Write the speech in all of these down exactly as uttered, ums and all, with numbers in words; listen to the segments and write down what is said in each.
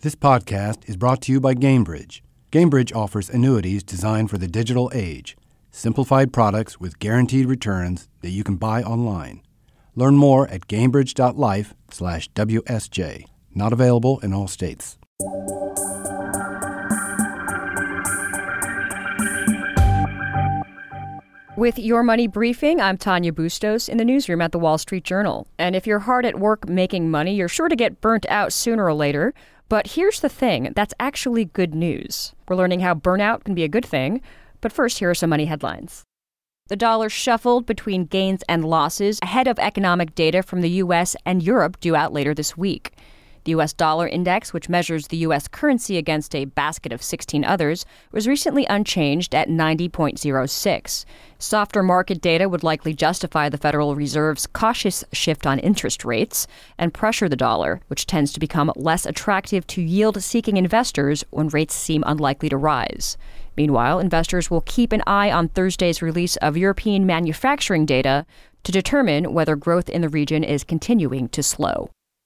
This podcast is brought to you by Gainbridge. Gainbridge offers annuities designed for the digital age, simplified products with guaranteed returns that you can buy online. Learn more at gainbridge.life slash WSJ. Not available in all states. With Your Money Briefing, I'm Tanya Bustos in the newsroom at the Wall Street Journal. And if you're hard at work making money, you're sure to get burnt out sooner or later. But here's the thing, that's actually good news. We're learning how burnout can be a good thing. But first, here are some money headlines. The dollar shuffled between gains and losses ahead of economic data from the U S and Europe due out later this week. The U S dollar index, which measures the U S currency against a basket of sixteen others, was recently unchanged at ninety point oh six. Softer market data would likely justify the Federal Reserve's cautious shift on interest rates and pressure the dollar, which tends to become less attractive to yield-seeking investors when rates seem unlikely to rise. Meanwhile, investors will keep an eye on Thursday's release of European manufacturing data to determine whether growth in the region is continuing to slow.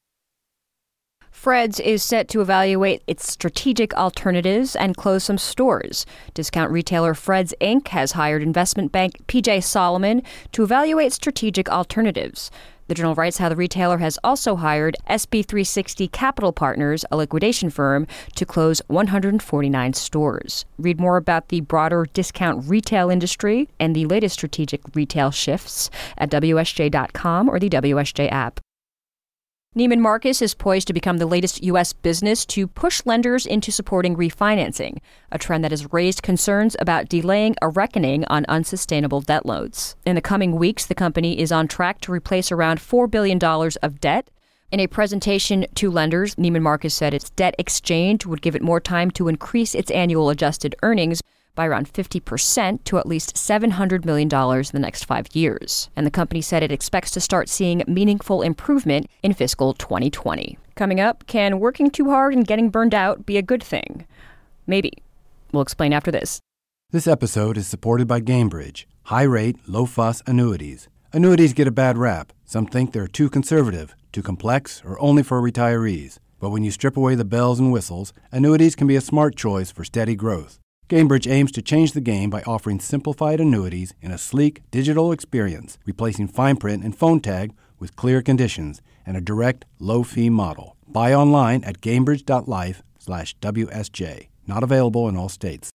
Fred's is set to evaluate its strategic alternatives and close some stores. Discount retailer Fred's Incorporated has hired investment bank P J Solomon to evaluate strategic alternatives. The Journal writes how the retailer has also hired S B three sixty Capital Partners, a liquidation firm, to close one hundred forty-nine stores. Read more about the broader discount retail industry and the latest strategic retail shifts at W S J dot com or the W S J app. Neiman Marcus is poised to become the latest U S business to push lenders into supporting refinancing, a trend that has raised concerns about delaying a reckoning on unsustainable debt loads. In the coming weeks, the company is on track to replace around four billion dollars of debt. In a presentation to lenders, Neiman Marcus said its debt exchange would give it more time to increase its annual adjusted earnings by around fifty percent to at least seven hundred million dollars in the next five years. And the company said it expects to start seeing meaningful improvement in fiscal twenty twenty. Coming up, can working too hard and getting burned out be a good thing? Maybe. We'll explain after this. This episode is supported by Gainbridge, high-rate, low-fuss annuities. Annuities get a bad rap. Some think they're too conservative, too complex, or only for retirees. But when you strip away the bells and whistles, annuities can be a smart choice for steady growth. Gainbridge aims to change the game by offering simplified annuities in a sleek digital experience, replacing fine print and phone tag with clear conditions and a direct, low-fee model. Buy online at gainbridge.life slash WSJ. Not available in all states.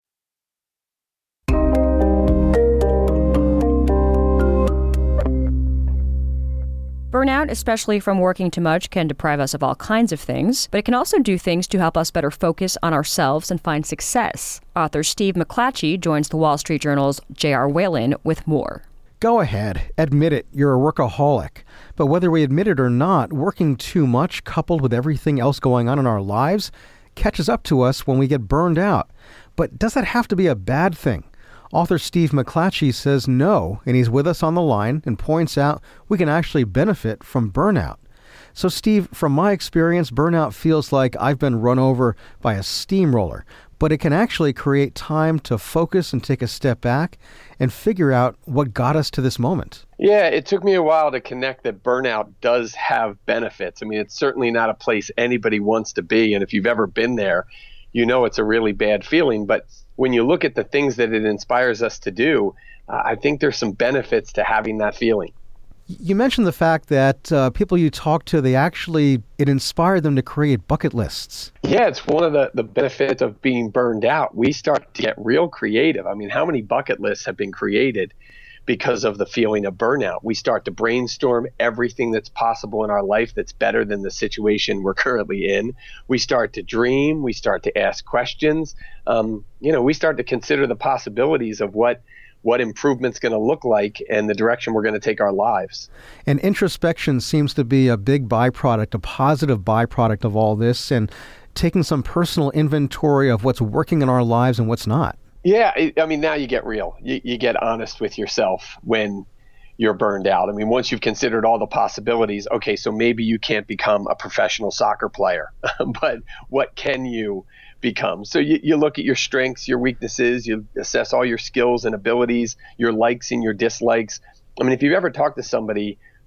Burnout, especially from working too much, can deprive us of all kinds of things, but it can also do things to help us better focus on ourselves and find success. Author Steve McClatchy joins the Wall Street Journal's J R. Whalen with more. Go ahead, admit it, you're a workaholic. But whether we admit it or not, working too much coupled with everything else going on in our lives catches up to us when we get burned out. But does that have to be a bad thing? Author Steve McClatchy says no, and he's with us on the line and points out we can actually benefit from burnout. So Steve, from my experience, burnout feels like I've been run over by a steamroller, but it can actually create time to focus and take a step back and figure out what got us to this moment. Yeah, it took me a while to connect that burnout does have benefits. I mean, it's certainly not a place anybody wants to be, and if you've ever been there, you know it's a really bad feeling, but when you look at the things that it inspires us to do, uh, I think there's some benefits to having that feeling. You mentioned the fact that uh, people you talk to, they actually, it inspired them to create bucket lists. Yeah, it's one of the, the benefits of being burned out. We start to get real creative. I mean, how many bucket lists have been created because of the feeling of burnout? We start to brainstorm everything that's possible in our life that's better than the situation we're currently in. We start to dream. We start to ask questions. Um, you know, we start to consider the possibilities of what what improvement's going to look like and the direction we're going to take our lives. And introspection seems to be a big byproduct, a positive byproduct of all this, and taking some personal inventory of what's working in our lives and what's not. Yeah, I mean, now you get real. You, you get honest with yourself when you're burned out. I mean, once you've considered all the possibilities, okay, so maybe you can't become a professional soccer player, but what can you become? So you, you look at your strengths, your weaknesses, you assess all your skills and abilities, your likes and your dislikes. I mean, if you've ever talked to somebody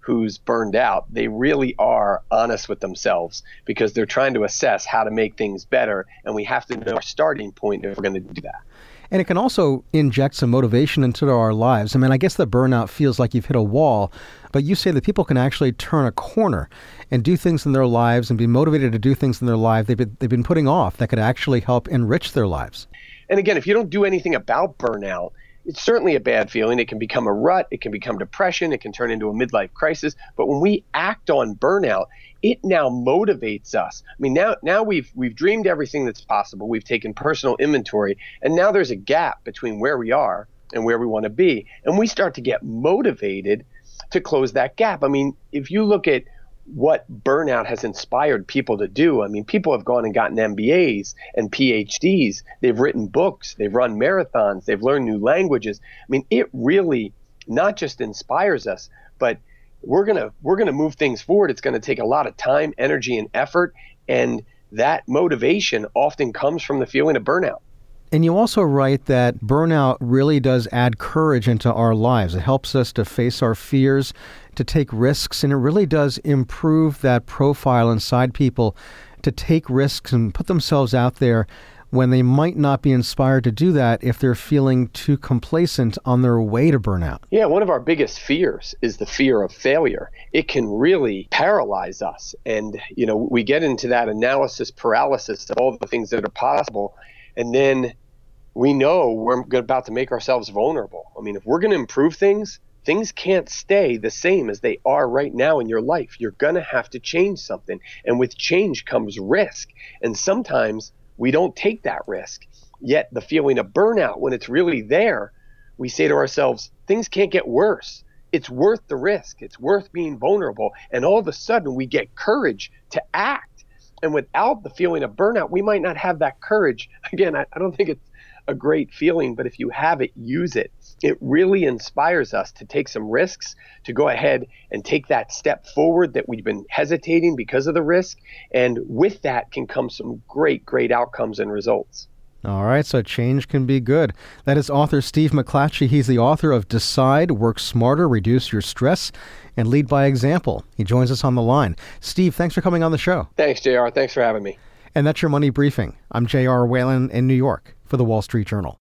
who's burned out, they really are honest with themselves because they're trying to assess how to make things better. And we have to know our starting point if we're going to do that. And it can also inject some motivation into our lives. I mean, I guess the burnout feels like you've hit a wall, but you say that people can actually turn a corner and do things in their lives and be motivated to do things in their life they've been, they've been putting off that could actually help enrich their lives. And again, if you don't do anything about burnout, it's certainly a bad feeling. It can become a rut. It can become depression. It can turn into a midlife crisis. But when we act on burnout, it now motivates us. I mean, now now we've we've dreamed everything that's possible. We've taken personal inventory, and now there's a gap between where we are and where we want to be. And we start to get motivated to close that gap. I mean, if you look at what burnout has inspired people to do. I mean, people have gone and gotten M B As and P H Ds. They've written books. They've run marathons. They've learned new languages. I mean, it really not just inspires us, but we're going to we're going to move things forward. It's going to take a lot of time, energy, and effort. And that motivation often comes from the feeling of burnout. And you also write that burnout really does add courage into our lives. It helps us to face our fears, to take risks, and it really does improve that profile inside people to take risks and put themselves out there when they might not be inspired to do that if they're feeling too complacent on their way to burnout. Yeah, one of our biggest fears is the fear of failure. It can really paralyze us. And, you know, we get into that analysis paralysis of all the things that are possible. And then we know we're about to make ourselves vulnerable. I mean, if we're going to improve things, things can't stay the same as they are right now in your life. You're going to have to change something. And with change comes risk. And sometimes we don't take that risk. Yet the feeling of burnout, when it's really there, we say to ourselves, things can't get worse. It's worth the risk. It's worth being vulnerable. And all of a sudden we get courage to act. And without the feeling of burnout, we might not have that courage. Again, I, I don't think it's a great feeling, but if you have it, use it. It really inspires us to take some risks, to go ahead and take that step forward that we've been hesitating because of the risk. And with that can come some great, great outcomes and results. All right, so change can be good. That is author Steve McClatchy. He's the author of Decide, Work Smarter, Reduce Your Stress, and Lead by Example. He joins us on the line. Steve, thanks for coming on the show. Thanks, J R. Thanks for having me. And that's your Money Briefing. I'm J R. Whalen in New York for the Wall Street Journal.